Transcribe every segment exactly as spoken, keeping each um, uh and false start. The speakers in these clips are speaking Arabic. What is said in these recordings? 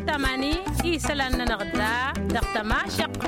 تماني إيسلان نغدا دقت ماشق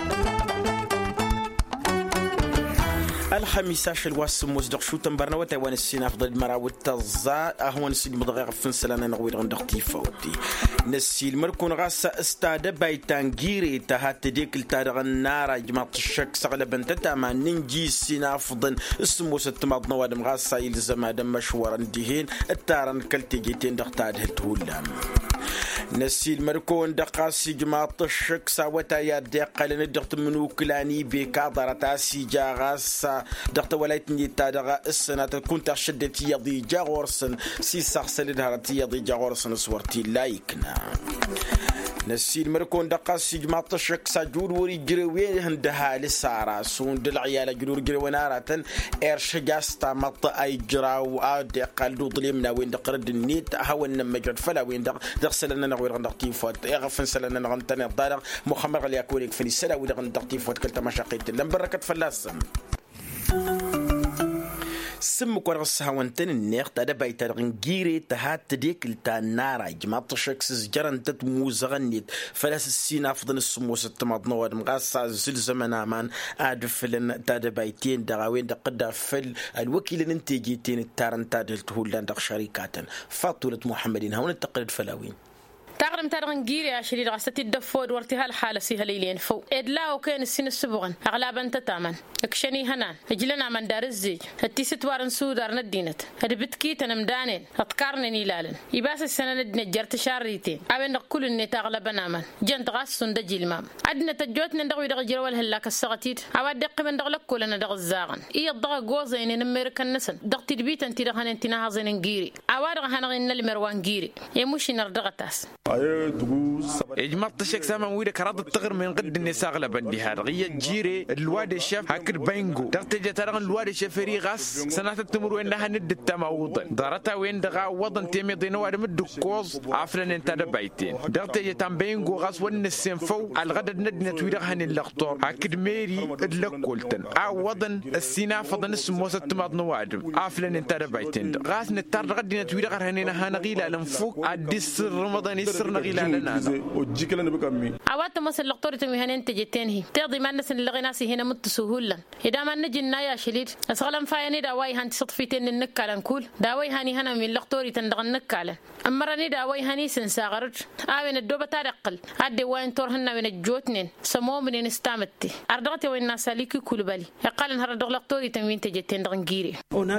الخميس عشر الواسم مصدق شو تنبرنا وتوان السين أفضل مراود تزا أهون السين مضغة في سلانة نغوير عندك تيفوتي نسيل مركون غاسة استاد بيتان جيري تهات ديك التارغ النار جماعة الشك سغلة بنت تاما ننجي السين أفضل اسمو ستماض نوادم غاسة يلزم هذا مشوار دهين التارن كالتي جيتين دختاد هالتولام نسيل مركون دقاسي جماعة الشك ساوتا يا دقة لندقت منو كلاني بكاضرة تاسي جاغاس دقت ولايتني تادغا السنة كنت شدت يضي جاغورسن سي سخسل دهرتي يضي جاغورسن سورتي لايكنا نسيل مركون دقاسي جماعة الشك ساجور وري جروين هندها لسارة سون دلعيال جرور جروينارة إرش جاستا مط أي جراو آد قلدو ظلمنا وين دقرد النيت هون مجرد فلا وين دق دغسلنا نغوي غندقتي فوت يغفن سلنا نغنتني الضارق محمد غلي يكونك في السلا وين غندقتي فوت كلتا مشاقيت لم بركة فلاسم سم كورس هونتن النيخ تادا بيتارغن جيري تهات تديك التانارا جماعة الشكس جرن تتموزغنيت فلاس السين أفضل السموس التمضنوات مغاسا زلزمان آمان آدفلن تادا بيتين دغاوين دقدا فل الوكيل ننتيجيتين التارن تادا التهولان دغ شركات فاطولة محمدين هون التقريد فلاوين تقرم ترغن جيري عشرين غستي الدفود وارتها الحالة سيها ليلين فو إدلا وكان السن السبغن أغلبا تتامن اكشني هنان اجلنا من دار الزيج التيست وارن سودار ندينت هاد بتكي تنمدانين اتقارن نيلالن يباس السنة ندنا جرت شاريتين أبين كل النت أغلبا نامن جنت غاسون دجي المام عدنا تجوت ندغوي دغ جروال هلاك السغتيد أواد دق من دغلك كلنا دغ الزاغن إيه الضغ جوزين نمرك النسن دغ تدبيت انت دغن انت نهازين جيري أواد غهنغين المروان جيري يمشي نردغتاس إجماع تشك سامن ويدا كراد التغر من قد النساء غلبا دي هذا غيا جيري الواد الشاف هكر بينجو دقت جتران الواد الشافري غاس سنة تمر وين لها ند التماوض دارتها وين دغا وضن تيمي دينو واد مد كوز عفلن انت دبيتين دقت جتان بينجو غاس ون السنفو الغد ندنا تويدا هن اللقطور هكر ميري اللقولتن او وضن السينا فضن اسمو ستماد نواد عفلن انت دبيتين غاس نتار غدنا تويدا غير هنينا هنغيلا لنفوق اديس رمضان يسر عوات مصر لقطورة مهنين تجتينه تقضي ما الناس اللي غناسي هنا متسهولا إذا ما نجي النايا شليد أصغلن فايني داوي هاني صطفيتين النكالة نقول داوي هاني هنا من لقطورة تندغ النكالة أمرني داوي هاني سنساغرج آوين الدوبة تارقل عدي وين تورهن وين الجوتنين سمو من استامتي أردغتي وين ناس ليكي كل بالي يقال نهار دغ لقطورة تمين تجتين دغنجيري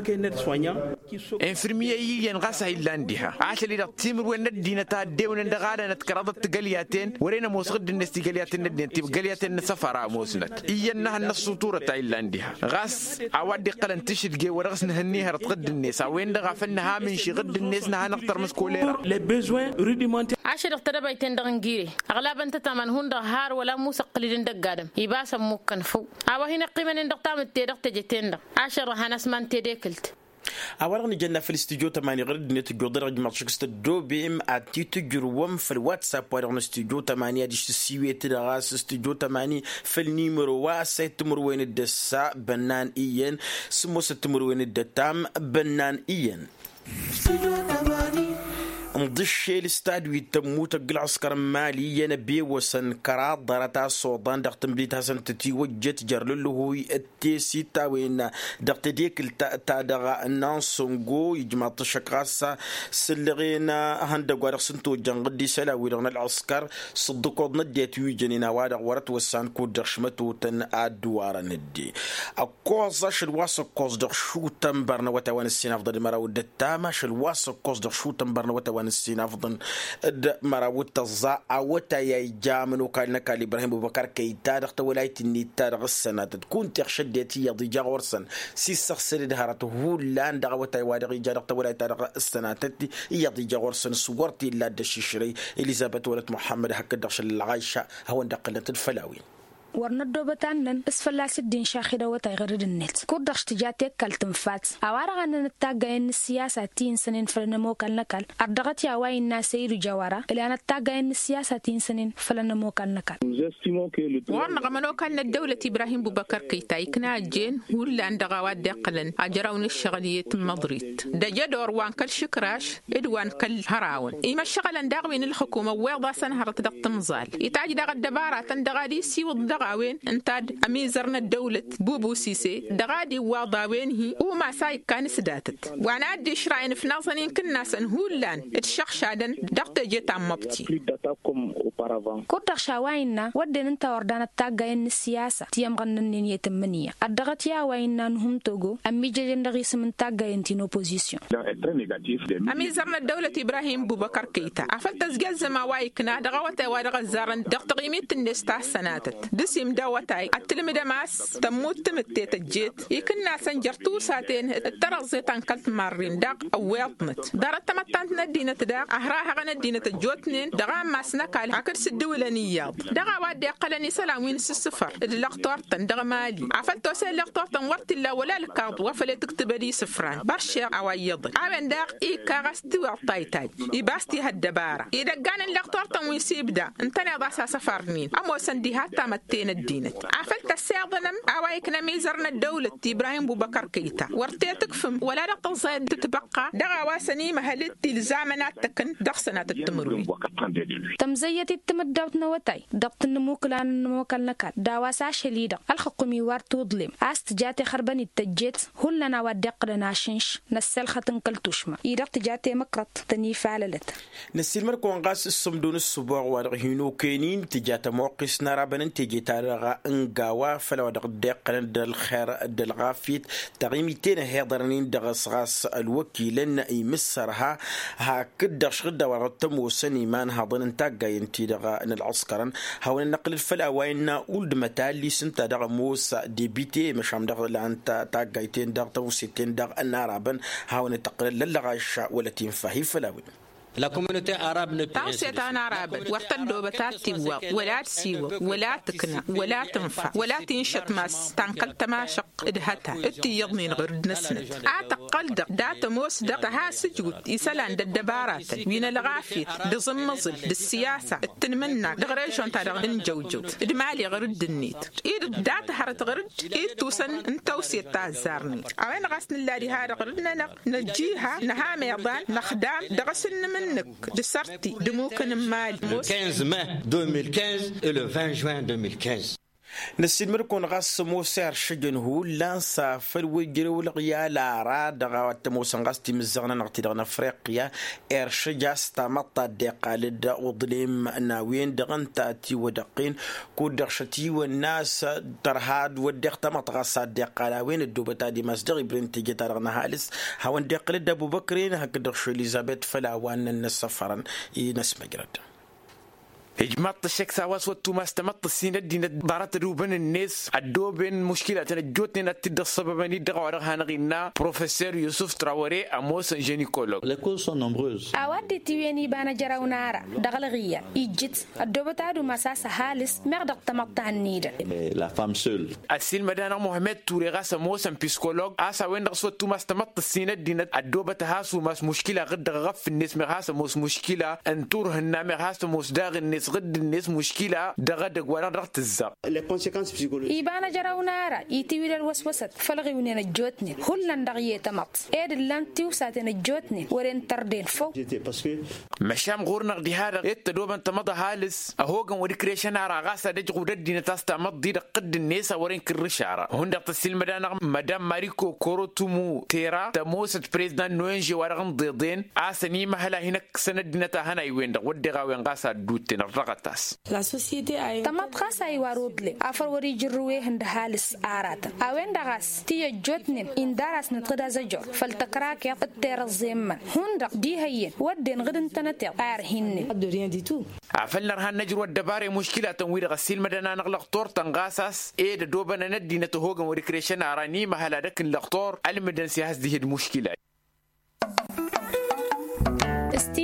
انفرمية يين غاسة إلانديها عاشلي دقتيمر وين ندينا تادي وين دغادا نتكرضت قلياتين ورينا موسغد النستي قلياتين ندين تيب قلياتين سفرة موسنت إيانها النصوطورة تايلانديها غاس عوادي قلن تشد جي ورغس نهنيها رتغد الناس وين دغا فنها من شي غد الناس نها نقطر مسكوليرا les besoins rudimentaires عشر اقتربا يتندغن جيري أغلب أنت تمن هون دهار ولا موسى قليل دقادم يباسا ممكن فو أو هنا قيمة ندقتام التيرق تجتند عشر هناس من تديكلت أولا جينا في الاستوديو تماني غرد نتجو درج مرشكست الدو بيم أتي تجروم في الواتساب وارغ الاستوديو تمانية ديش تسيوي تدغاس استوديو تماني في النيمرو واسيت مروين الدسا بنان إيين سمو ست مروين الدتام بنان إيين مضشي الاستاد ويتموت قل عسكر مالي ينبي وسن كرات ضرتا صوضان دقت مبيتها سن تتوجت جرلو هو التيسي تاوين دقت ديك التا دغا نانسونغو يجمع تشكاسا سلغينا هند غوارق سنتو جنغدي سلا ويرغنا العسكر صدقوا نديت يجنينا وادغ ورت وسان كو دخشمتو تن ادوار ندي اكوز شلواس كوز دغ شو تمبرنا وتوان السين افضل مرا ودتاما شلواس كوز دغ شو تمبرنا وتوان السين أفضل مراوت تزا أوتا يا جامن وكالنا كال إبراهيم أبو بكر كي تاريخ ولاية النيتار غسنة تكون تخشدتي يضي جاورسن سيسخ سرد هارته هو لان دعوتا يوادغي جارق ولاية تاريخ السنة تدي يضي جاورسن صورتي لا دشيشري إليزابيث ولد محمد هكذا دخل العايشة هو دقلة الفلاوي ورندو بتانن اسفلاس الدين شاخدة وتغرد النت كودش تجاتك كالتنفات أوارغ أن نتاقى إن السياسة تين سنين فلنمو كالنكال أردغت يا واي الناس يرو جوارا إلا نتاقى إن السياسة تين سنين فلنمو كالنكال وارنا غمنو كان الدولة إبراهيم بوبكر كيتا يكنا جين ولا اندغاوات دقلن أجراون الشغلية مضريت دجدور وان كل شكراش إدوان كل هراون إما الشغل اندغ من الحكومة ويضا سنهر تدق مزال يتاج دغ الدبارات اندغادي سيو الدغاوين انتاد أميزرنا الدولة بوبو سيسي دغادي واضاوين هي وما ساي كان سداتت وانا أدي شراين في نظنين كنا سنهولان الشخشادن دقت جيت عم مبتي كودر شاويننا ودن انت وردان التاقى إن السياسة تيام غننين يتمنية الدغت يا ويننا نهم توغو أمي جيجن دغيس من تاقى انتين اوبوزيسيون أمي زرنا الدولة إبراهيم بوبكر كيتا أفلت زجاز ما وايكنا دغوتا ودغ الزارن دغت قيمت الناس تاع سناتت دسيم دوتاي التلم دماس تموت تمتيت الجيت يكنا سنجرتو ساعتين الترزيت انكلت مارين دغ أويطنت دارت تمتانت ندينة دغ أهراها غن ندينة الجوتنين دغ ما سنكال هكر سدولة نياض دغ وادي قلني سلامين السفر اللقطورتن دغ مالي أفلت وسيل اللقطورتن ورت الله ولا الكارد وفلا تكتب لي سفران برشا أوايض عمن دغ إيه كاغستي وطايتاج يباستي هالدبارة إذا كان اللقطورتن ويسيب دا انتنا ضاسا سفرنين أمو سنديها تامتين الدينت أفلت السياضنم أوايكنا ميزرنا الدولة إبراهيم بوبكر كيتا ورتيتك فم ولا لقطة تتبقى دغ واسني مهلتي لزامنات تكن دغ سنات التمروي تمزيتي التمدوت نوتاي دقت النموكلان النموكلنكال داواسا شليدا الحكومي وارتو ظلم أستجاتي خرباني التجيت هلنا ودق لنا شنش نسل ختن كلتوشما إيرق جاتي مكرت تني فعللت نسيل مركو انغاس الصمدون السبوع ورهينو كينين تجات موقس نرابن تجي تارغا انغاوا فلا ودق دق دل خير دل غافيت تغيمتين هيضرنين دغس غاس الوكيلن اي مسرها ها كد شغدا ورتم وسني مان هضن تاغا ينتي دغا ان العسكرن هاون النقل الفلا وين ولد متالي سنت دغ موسى ديبيتي مشام دغ لانت تاغايتين دغ توسيتين دغ النارابن هاون تقلل للغاش ولا تنفهي فلاوي La communauté arabe ne peut تاوسيت أنا عرب وقتلو بتاتي ولا تسيو ولا تكنا ولا تنفع ولا تنشط ماس تنقل تماشق إدهتا إتي يضمين غرد نسنت أعتقل دق دات موس دق تها سجود يسلان ددبارات بين الغافيت دزم مزل بالسياسة التنمنا دغريشون تارغ نجوجو دمالي غرد النيت إيد دات هرت غرد إيد توسن انتوسيت تازارني أوين غاسن اللاري هذا غردنا نجيها نها ميضان نخدام دغسن من de sortie de le quinze mai deux mille quinze et le vingt juin deux mille quinze. نسيل مركون غاس موسير شجن هو لانسا فالوجر والغيال عراد غاوات موسن غاستي مزغنا نغتدغنا فريقيا ارشجاس تامطا ديقال دا وظليم ناوين دغن تاتي ودقين كودرشتي والناس ترهاد ودق تامط غاسا ديقالاوين الدوبتا دي مصدر برنتي جتارغنا هالس هاون ديقال دا ابو بكرين هكدرش اليزابيث فلاوان النسفرن ينسمع جرد إجماط الشك سواس وتوما استمط السنة دينا بارات روبن الناس الدوبن مشكلة تنجوتني نتدى السبباني دغوارغ هنغينا بروفيسور يوسف تراوري أموس جينيكولوج. Les causes sont nombreuses. أود تيويني بانا جراونارا دغلغية إيجت الدوبتا دو مساس هالس مغدق تمطع النيدة. La femme seule. السيل مدانا محمد توري غاس أموس بيسكولوج أسا وين رسوة توما استمط السنة دينا الدوبتا هاسو ماس مشكلة غد غف الناس مغاس موس مشكلة أنتور هنا مغاس موس داغ الناس غد الناس مشكلة دغدق ولا رغت الزق. إيبانا جراونارا يتويل الوسوسة فلغيونين الجوتني هلن دغيه تمط إيد اللان تيوساتين الجوتني ورين تردين فو مشام غورنا دي هذا التدوبن تمضى هالس أهوغن وريكريشن على غاسة دجغو ددين تستمض دي قد الناس ورين كرشارة هندق تسيل مدانا مدام ماريكو كوروتومو تيرا تموسة بريزدان نوينجي ورغن ضيضين آسني مهلا هناك سندينتا هنا يوين دغ ودغاوين غاسة دوتين الرغت La société a tamat khasa ay warudle afar wari jirruwe handa halis arata awen dagas tiya jotnin indaras nutqada zajor faltakrak ya ter zaman hunda di hayen wadden غدن تنتر ارهن de rien du tout عفلنا رهان نجر والدباري مشكلة تنوير غسيل مدنا نغلق طور تنغاساس ايه دوبنا ندي نتهوغن وريكريشن اراني مهلا دك اللقطور المدن سياس دي المشكلة استيجو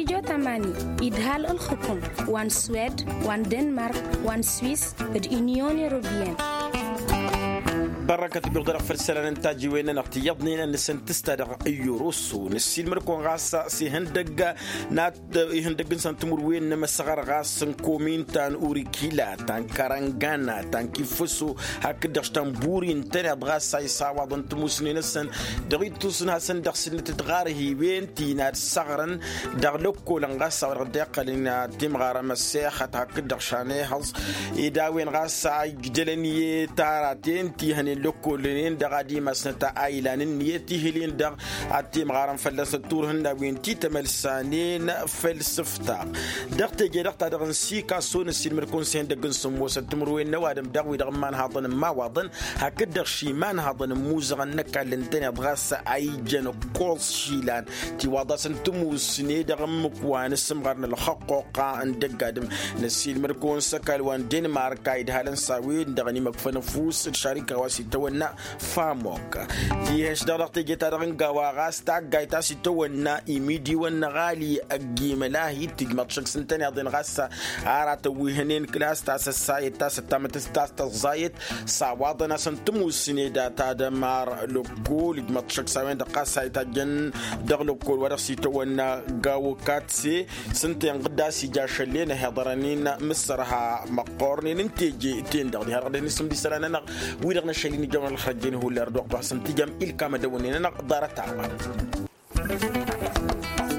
ألماني إدهال الحكم وان سويد وان دنمارك وان سويس اليونيون أوروبيين بركة بقدر فرسلنا نتاجي وين نقتيضني أن سنتستدر يوروسو نسيل مركون غاسا سي هندق نات هندق سنتمر وين نمسغر غاس كومين تان أوريكيلا تان كارانغانا تان كيفوسو هكذا تنبورين تاني غاسا يساوا ضن تموسني نسن دغيتو سن هسن دغسن تتغاره وين تينات صغرن دغلوكو لنغاسا ورغداق لنا تيم غارة مسيخة هكذا شاني هز إداوين غاسا جلني تاراتين تيهني لوكولين دغادي مسنتا ايلان نيتي هلين دغ اتي مغارم فلس التور هنا وين تي تملسانين فلسفتا دغت جي دغت دغن سيكا سون السين مركون سين دغن سمو ستمروين نوادم دغوي دغ مان هاضن ما واضن هكدغ شي مان هاضن موزغن نكال تاني بغاس اي جن كولس شيلان تي واضا سنتمو سني دغ مكوان سمغرن الحقوق ان دغادم نسيل مركون سكال وان دنمارك ايد هالن ساوين دغني مكفن فوس الشركه واسي تونا فاموك تيهش دارت جيتارن غواغاس تا غايتا سي تونا ايميدي ونغالي اجيملاهي تجمع شخص تاني ادن غاسا ارات وهنين كلاس تاس سايت تاس تامت تاس زايد ساوادنا سنتمو سنيدا تا دمار لوكول جمع شخص وين دقاسا تاجن دغلو كل ورسي تونا غاوكاتسي سنتين قداسي جاشلين هضرنين مصرها مقورنين انتيجي تين دغدي هرد نسم دي سرانا ويرغنا شيلين جمع الخرجين هو اللي ردوق بحسن تجمع إلكام دونين نقدر تعمل